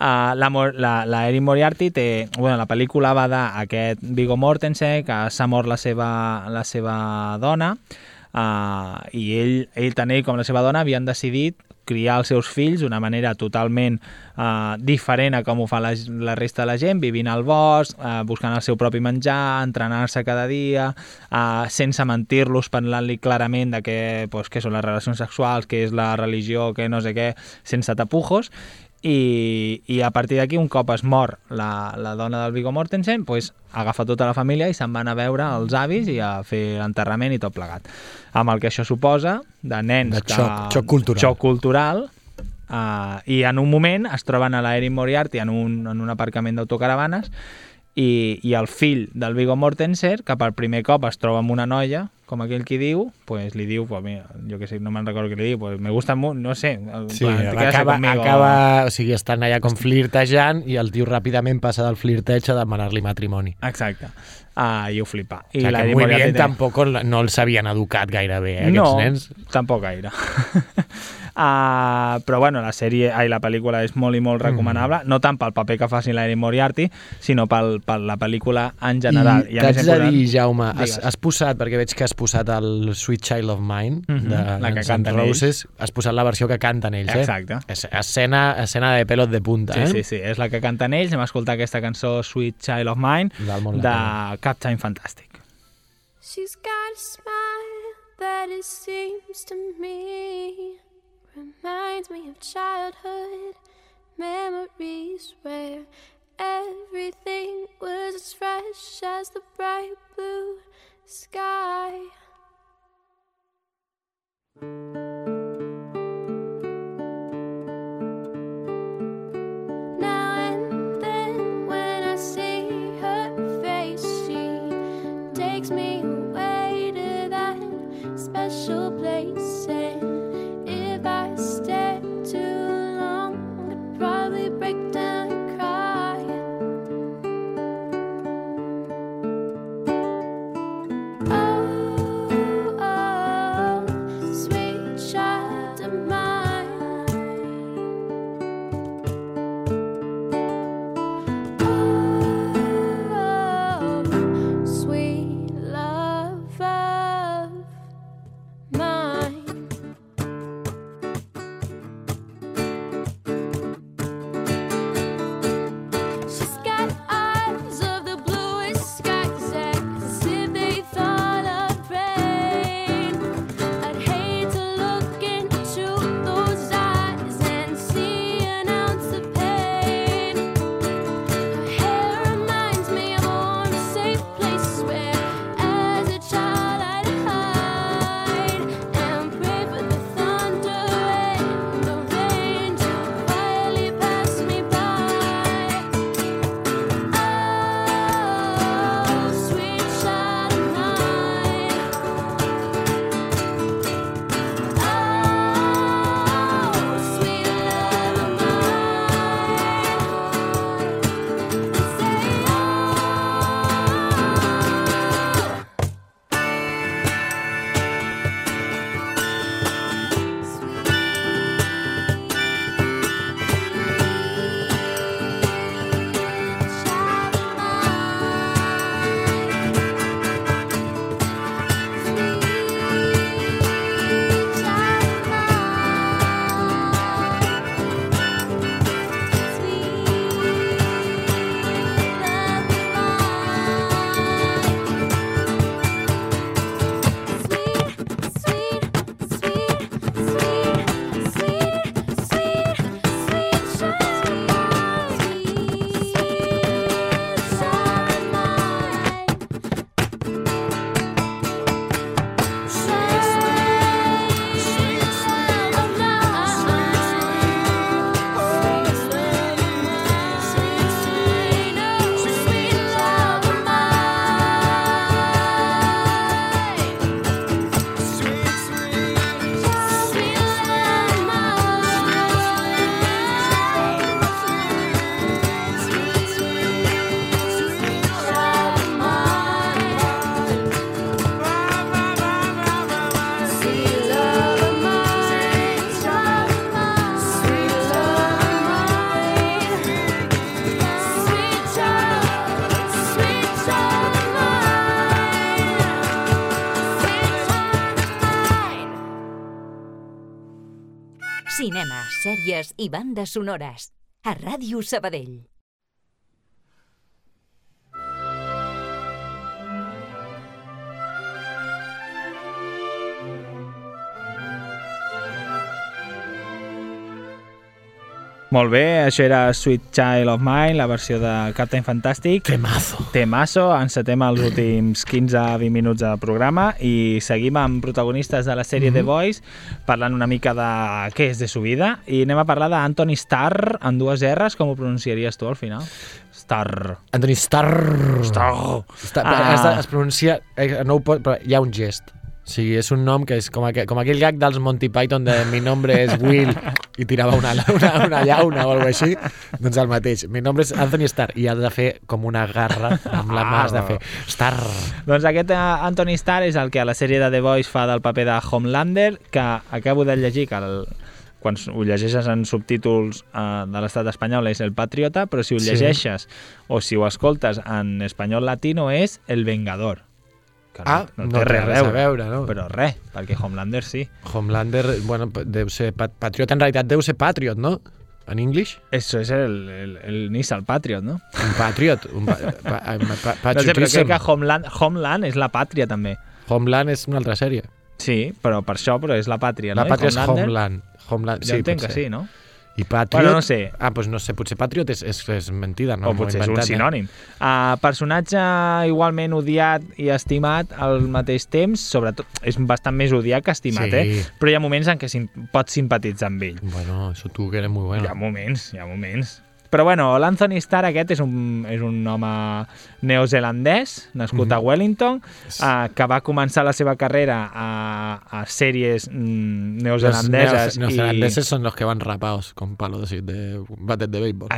La Erin Moriarty té... Bueno, la pel·lícula va d'aquest Viggo Mortensen, que s'ha mort la seva dona, i ell, tant ell com la seva dona, havien decidit criar els seus fills d'una manera totalment diferent a com ho fa la resta de la gent, vivint al bosc, buscant el seu propi menjar, entrenant-se cada dia, sense mentir-los, parlant-li clarament de què són les relacions sexuals, què és la religió, què no sé què, sense tapujos. I a partir d'aquí, un cop es mor la dona del Viggo Mortensen, agafa tota la família i se'n van a veure els avis i a fer l'enterrament i tot plegat. Amb el que això suposa de nens... Xoc cultural. I en un moment es troben a la Erin Moriarty en un aparcament d'autocaravanes i el fill del Viggo Mortensen, que per primer cop es troba amb una noia, com aquell qui diu, li diu, mira, jo que sé, no me'n recordo què li diu, me gusta molt, no sé. Sí, acaba, o sigui, estan allà com flirtejant i el tio ràpidament passa del flirteig a demanar-li matrimoni. Exacte. I ho flipa. O sigui, que molt bé, tampoc no els havien educat gaire bé, aquests nens. No, tampoc gaire. Però bueno, la pel·lícula és molt i molt recomanable, no tant pel paper que faci l'Erin Moriarty, sinó per la pel·lícula en general. I t'haig de dir, Jaume, has posat, perquè veig que has posat el Sweet Child of Mine de Guns N' Roses, has posat la versió que canten ells, Exacte. Escena de pelos de punta, Sí, és la que canten ells. Hem escoltat aquesta cançó Sweet Child of Mine de Captain Fantastic. She's got a smile that it seems to me reminds me of childhood memories where everything was as fresh as the bright blue sky. Now and then when I see her face, she takes me away to that special place, and if I stare too long, I'd probably break down and cry. Oh, sweet Cinema, sèries i bandes sonores. A Ràdio Sabadell. Molt bé, això era Sweet Child of Mine, la versió de Captain Fantastic. Temazo, encetem els últims 15-20 minuts del programa i seguim amb protagonistes de la sèrie The Boys, parlant una mica de què és de su vida, i anem a parlar d'Anthony Starr, en 2 R's, com ho pronunciaries tu al final? Starr. Anthony Starr. Es pronuncia... No ho pot, però hi ha un gest. O sigui, és un nom que és com aquell gag dels Monty Python de mi nombre és Will i tirava una llauna o alguna així, doncs el mateix. Mi nombre és Anthony Starr i ha de fer com una garra amb la mà, has de fer Starr. Doncs aquest Anthony Starr és el que a la sèrie de The Boys fa del paper de Homelander, que acabo de llegir que quan ho llegeixes en subtítols de l'estat espanyol és El Patriota, però si ho llegeixes o si ho escoltes en espanyol latino és El Vengador. No té res a veure, no? Però res, perquè Homelander sí. Homelander, bueno, deu ser Patriot, en realitat deu ser Patriot, no? En English? Eso es el Nissan Patriot, ¿no? Un Patriot. No sé, però crec que Homeland és la pàtria, també. Homeland és una altra sèrie. Sí, però per això és la pàtria, no? La pàtria és Homeland. Jo entenc que sí, no? I Patriot... Bueno, no sé. Doncs no sé, potser Patriot és mentida, no? O potser és un sinònim. Personatge igualment odiat i estimat al mateix temps, sobretot és bastant més odiat que estimat, però hi ha moments en què pots simpatitzar amb ell. Bueno, eso tú que eres muy bueno. Hi ha moments. Però bueno, l'Anthony Starr aquest és un home neozelandès, nascut a Wellington, que va començar la seva carrera a sèries neozelandeses. Los neozelandeses son los que van rapados con palos de bates de béisbol.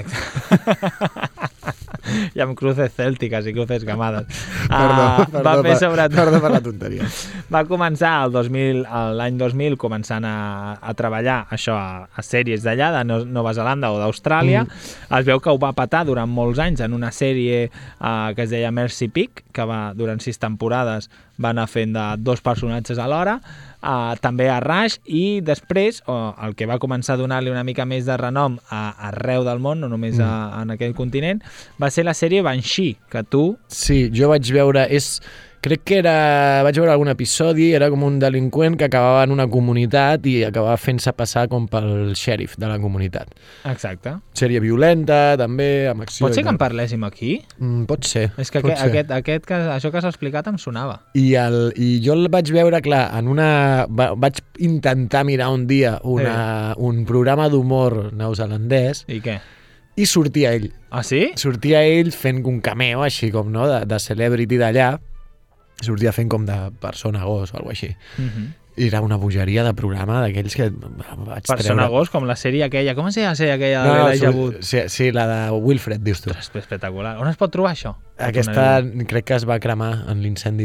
I amb cruces cèltiques i cruces gamades. Perdó per la tonteria. Va començar l'any 2000 començant a treballar això a sèries d'allà, de Nova Zelanda o d'Austràlia. Es veu que ho va patar durant molts anys en una sèrie que es deia Mercy Peak, que durant 6 temporades va anar fent de 2 personatges alhora, també a Rush, i després el que va començar a donar-li una mica més de renom arreu del món, no només en aquell continent, va ser la sèrie Banshee, que tu... Sí, jo vaig veure... Vaig veure algun episodi, era com un delinqüent que acabava en una comunitat i acabava fent-se passar com pel xèrif de la comunitat. Exacte. Sèrie violenta, també, amb acció... Pot ser que en parléssim aquí? Pot ser. És que això que has explicat em sonava. I jo el vaig veure, clar, vaig intentar mirar un dia un programa d'humor neozelandès. I què? I sortia ell. Ah, sí? Sortia ell fent un cameo, així com, no?, de celebrity d'allà. Sortia fent com de persona gos o alguna així. I era una bogeria de programa d'aquells que vaig persona gos, com la sèrie aquella. Com es deia la sèrie aquella de l'Elijah Wood? Sí, la de Wilfred, dius tu. Espectacular. On es pot trobar això? Aquesta crec que es va cremar en l'incendi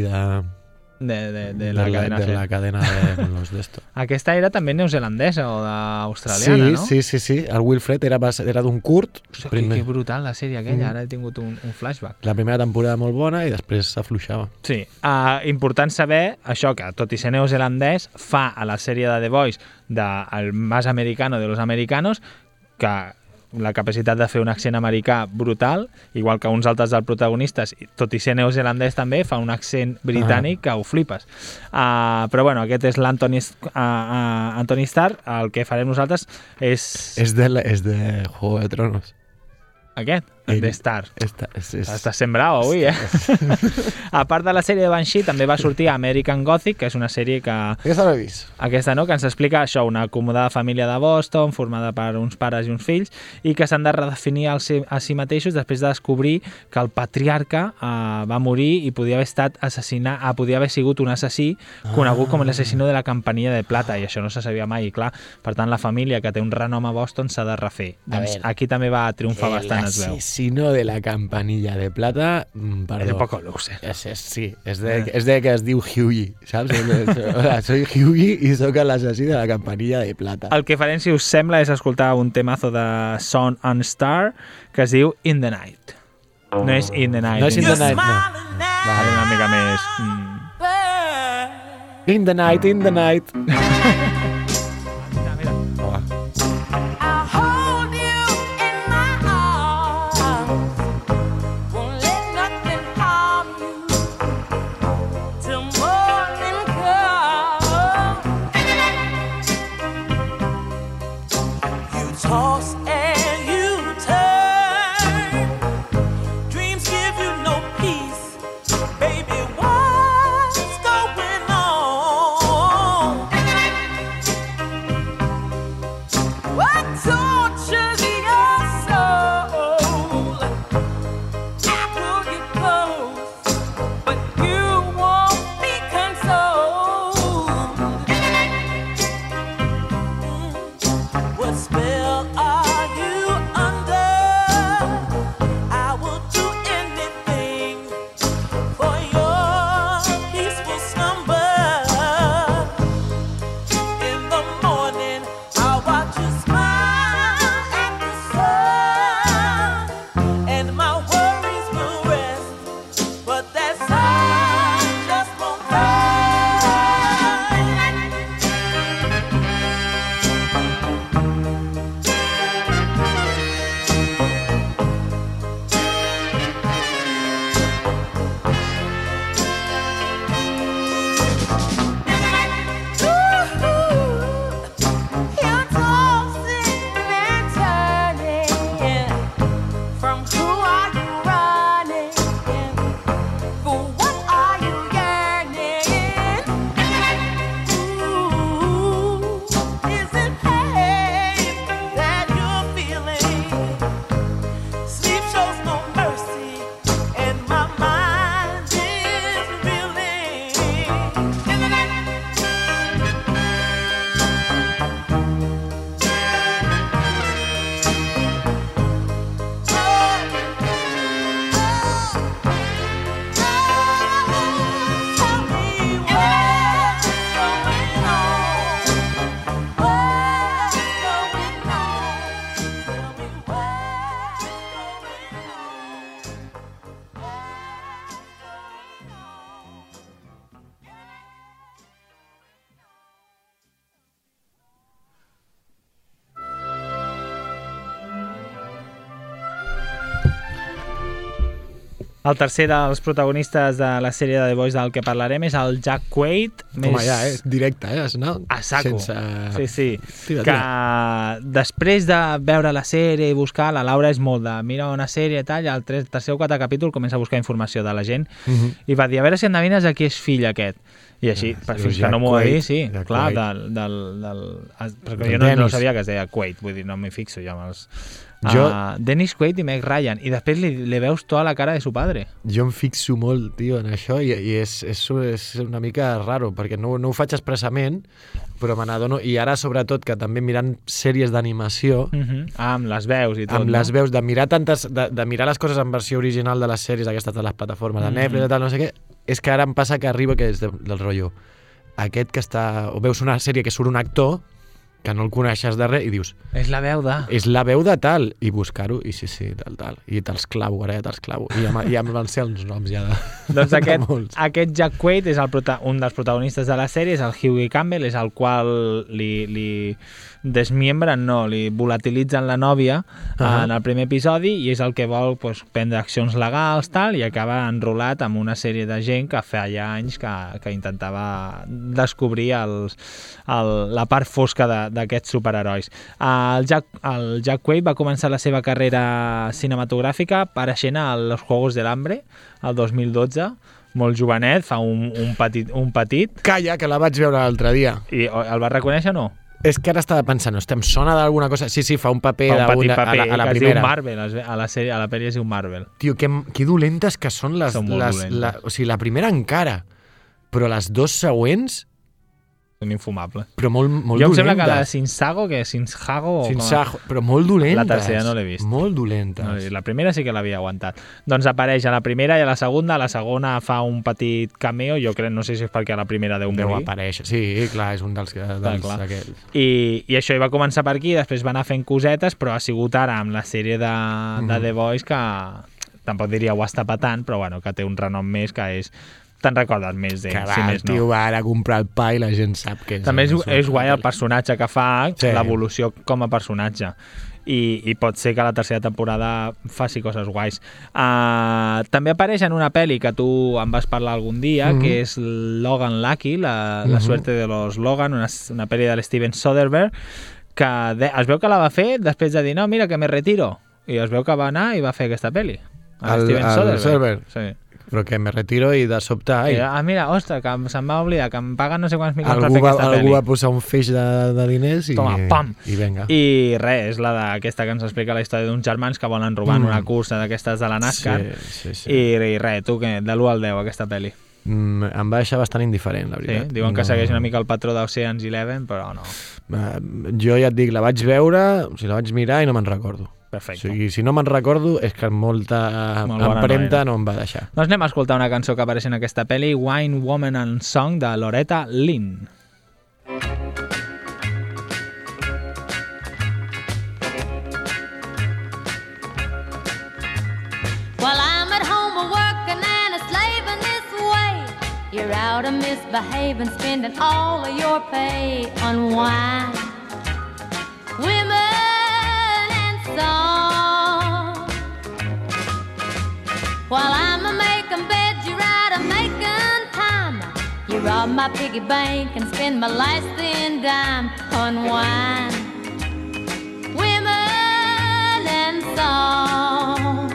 de la cadena. De la cadena de los de esto. Aquesta era també neozelandesa o d'australiana, no? Sí. El Wilfred era d'un curt. Que brutal la sèrie aquella, ara he tingut un flashback. La primera temporada molt bona i després s'afluixava. Sí, important saber això, que tot i ser neozelandès, fa a la sèrie de The Boys del más americano de los americanos, que la capacitat de fer un accent americà brutal, igual que uns altres dels protagonistes, tot i ser neozelandès també, fa un accent britànic que ho flipes. Però bueno, aquest és l'Anthony Starr. El que farem nosaltres és... És de Juego de Tronos. Aquest? El de Star. Estàs sent brau avui, A part de la sèrie de Banshee, també va sortir American Gothic, que és una sèrie que... Aquesta l'he vist. Aquesta no, que ens explica això, una acomodada família de Boston, formada per uns pares i uns fills, i que s'han de redefinir a si mateixos després de descobrir que el patriarca va morir i podia haver sigut un assassí conegut com l'assassino de la Campanilla de Plata, i això no se sabia mai, i clar, per tant la família que té un renom a Boston s'ha de refer. Doncs aquí també va triomfar bastant, es veu. Asesino de la Campanilla de Plata, perdó. És un poco loser. Sí, és de que es diu Hughie, saps? Hola, soy Hughie i soc l'assassí de la Campanilla de Plata. El que farem, si us sembla, és escoltar un temazo de Son and Star que es diu In the Night. No és In the Night. No és In the Night, no. Vale, una mica més... In the Night. Mira. El tercer dels protagonistes de la sèrie de The Boys del que parlarem és el Jack Quaid. Home, ja, directe, has anat a saco. sense... Sí. Tira. Que després de veure la sèrie i buscar, la Laura és molt de mira una sèrie i tal, i al tercer o quart capítol comença a buscar informació de la gent i va dir, a veure si endevines a qui és fill aquest. I així, fins que no m'ho va dir, sí, clar, perquè jo no sabia que es deia Quaid, vull dir, no m'hi fixo jo amb els... Dennis Quaid i Meg Ryan, i després li veus tota la cara de su padre. Jo em fixo molt, tio, en això, i és una mica raro, perquè no ho faig expressament, però me n'adono, i ara sobretot que també mirant sèries d'animació... amb les veus i tot, amb les veus, de mirar de mirar les coses en versió original de les sèries aquestes de les plataformes de Netflix i tal, no sé què, és que ara em passa que arriba que és del rotllo aquest que està... o veus una sèrie que surt un actor que no el coneixes de res i dius... És la veu de... És la veu de tal. I buscar-ho, i sí, tal. I te'ls clavo, ara ja te'ls clavo. I ja em van ser els noms ja de... Doncs aquest Jack Quaid és un dels protagonistes de la sèrie, és el Hughie Campbell, és el qual li desmiembren, li volatilitzen la nòvia en el primer episodi, i és el que vol prendre accions legals tal, i acaba enrolat amb una sèrie de gent que feia anys que intentava descobrir la part fosca d'aquests superherois. El Jack Quaid va començar la seva carrera cinematogràfica apareixent a Los Juegos del Hambre el 2012, molt jovenet, fa un petit. Calla, que la vaig veure l'altre dia. I el vas reconèixer o no? És que ara estava pensant, em sona d'alguna cosa... Sí, fa un paper a la primera. Que es diu Marvel, a la pel·li es diu Marvel. Tio, que dolentes que són les... O sigui, la primera encara, però les dos següents... Són infumables. Però molt dolentes. Jo em sembla que la de Sinsago... però molt dolentes. La tercera no l'he vist. Molt dolentes. No, la primera sí que l'havia aguantat. Doncs apareix a la primera i a la segona fa un petit cameo, jo crec, no sé si és perquè a la primera deu morir. Deu aparèixer, sí, clar, és un dels aquells. I això hi va començar per aquí, després va anar fent cosetes, però ha sigut ara amb la sèrie de The Boys que tampoc diria ho està patant, però bueno, que té un renom més, que és... Te'n recordes més d'ell, si més no. Tio, va ara a comprar el pa i la gent sap que és... També és guai el personatge que fa, l'evolució com a personatge. I pot ser que la tercera temporada faci coses guais. També apareix en una pel·li que tu em vas parlar algun dia, que és Logan Lucky, la suerte de los Logan, una pel·li de l'Steven Soderbergh, que es veu que la va fer després de dir, no, mira, que me retiro. I es veu que va anar i va fer aquesta pel·li. El Steven Soderbergh. Sí. Però que me retiro i de sobte... mira, ostres, que se'm va oblidar, que em paguen no sé quants milions per fer aquesta pel·li. Algú va posar un feix de diners i... Toma, pam! I venga. I res, és la d'aquesta que ens explica la història d'uns germans que volen robar una cursa d'aquestes de la NASCAR. Sí. I res, tu què? De l'1 al 10, aquesta pel·li. Em va deixar bastant indiferent, la veritat. Sí? Diuen que segueix una mica el patró d'Ocean's 11, però no. Jo ja et dic, la vaig veure, la vaig mirar i no me'n recordo. Perfecte. O sigui, si no me'n recordo és que molta empremta no em va deixar. Doncs anem a escoltar una cançó que apareix en aquesta pel·li, Wine, Woman and Song, de Loretta Lynn. While I'm at home a-working and a-slaving this way, you're out and misbehaving, spending all of your pay on wine, women, song. While I'm a-making beds, you're out a-making time. You rob my piggy bank and spend my last thin dime on wine, women, and song.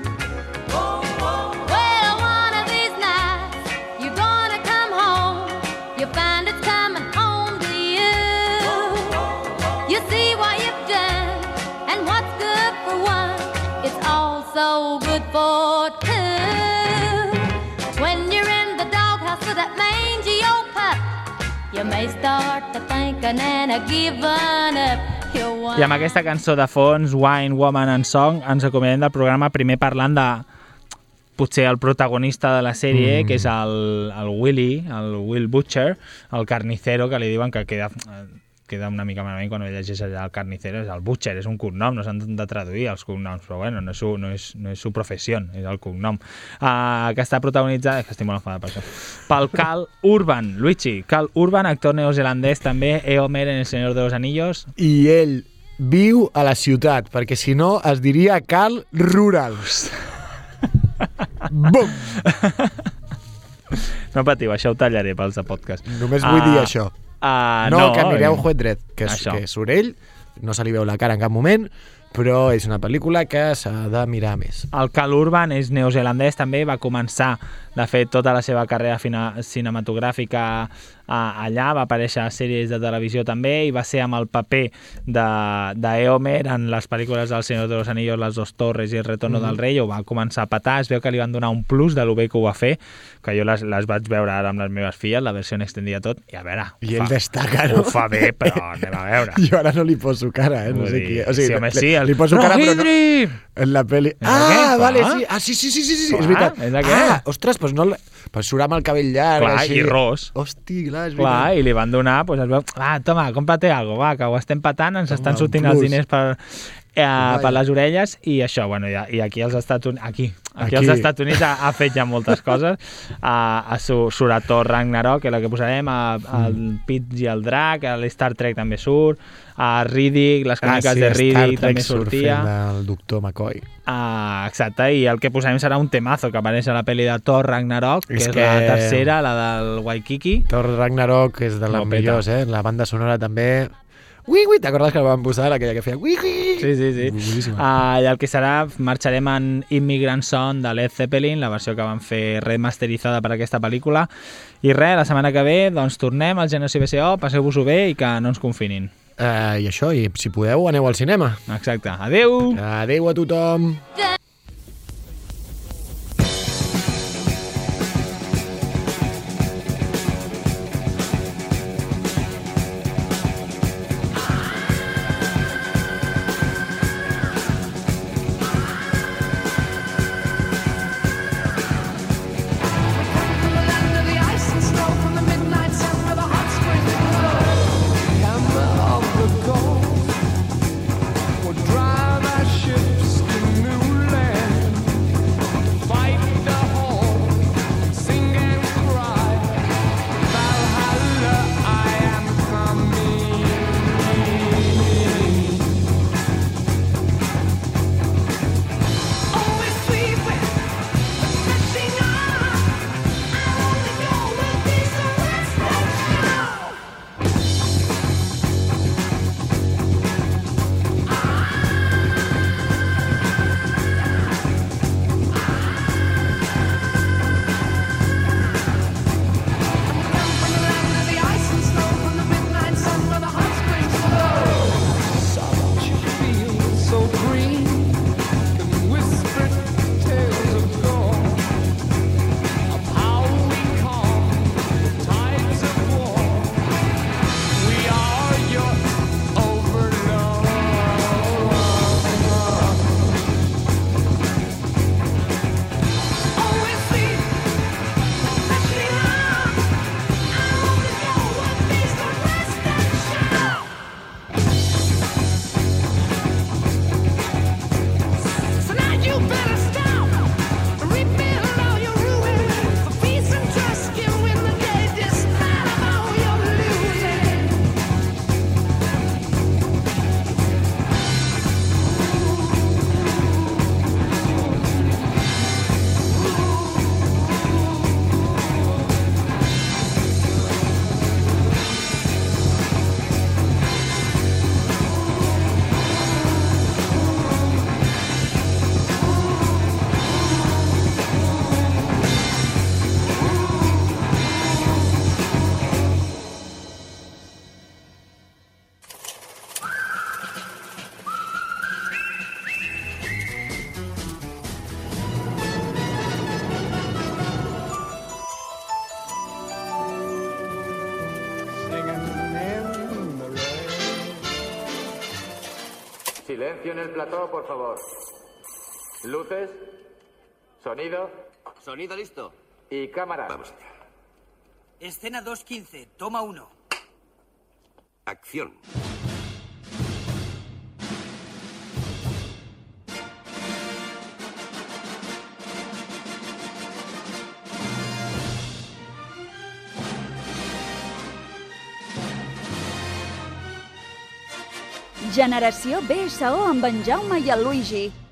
Well, one of these nights you're gonna come home. You find it's coming home to you. You see what you've done, and what's good for one, it's also good for two. When you're in the doghouse with that mangy old pup, you may start to thinking and giving up your wine. I amb aquesta cançó de fons, Wine, Woman and Song, ens acomodem del programa primer parlant de potser el protagonista de la sèrie, que és el Will Butcher, el carnicero, que li diuen que queda una mica malament quan llegeix allà el carnicero, és el Butcher, és un cognom, no s'han de traduir els cognoms, però bueno, no és su professió, és el cognom. Que està protagonitzada, que estic molt enfadat per això, pel Cal Urban, Luigi, Cal Urban, actor neozelandès també, Eomer en El Señor de los Anillos. I ell viu a la ciutat, perquè si no es diria Cal Rural. Bum! No patiu, això ho tallaré pels de podcast. Només vull dir això. No, que mireu Juez Dredd, que surt ell, no se li veu la cara en cap moment, però és una pel·lícula que s'ha de mirar més. El Cal Urban és neozelandès també, va començar de fet tota la seva carrera cinematogràfica allà, va aparèixer a sèries de televisió també i va ser amb el paper d'Eomer en les pel·lícules del Senyor de los Anillos, Las dos Torres i El Retorno del Rei, ho va començar a petar, es veu que li van donar un plus de lo bé que ho va fer, que jo les vaig veure ara amb les meves filles, la versió extendida tot, i a veure... I ell destaca, no? Ho fa bé, però anem a veure. Jo ara no li poso cara, no sé qui... O sigui, sí, home, sí, li poso cara, però no... En la pel·li... Vale, sí. Sí, és veritat. Ostres, doncs no... Pues surt amb el cabell llarg, clar, així... i ros. Hosti, clar, és veritat. Clar, i li van donar, doncs es veu... Toma, cómprate algo, va, que ho estem patant, ens estan sortint els diners per les orelles, i això, bueno, i aquí als Estats Units... Aquí als Estats Units ha fet ja moltes coses. Surt a Thor Ragnarok, que és la que posarem, el Pit i el Drac, l'Star Trek també surt, a Riddick, les cròniques de Riddick també sortia. Surt fent el Doctor McCoy. Exacte, i el que posarem serà un temazo que apareix a la pel·li de Thor Ragnarok, que és la tercera, la del Waikiki. Thor Ragnarok és de les millors, la banda sonora també... T'acordes que la vam posar, aquella que feia... Sí. I el que serà, marxarem en Immigrant Song de Led Zeppelin, la versió que van fer remasteritzada per aquesta pel·lícula. I res, la setmana que ve doncs tornem al Genesi BCO, passeu-vos-ho bé i que no ens confinin. I això, i si podeu, aneu al cinema. Exacte. Adeu! Adeu a tothom! Silencio en el plató, por favor. Luces, sonido. Sonido listo. Y cámara. Vamos allá. Escena 2:15, toma 1. Acción. Generació BSO amb en Jaume i el Luigi.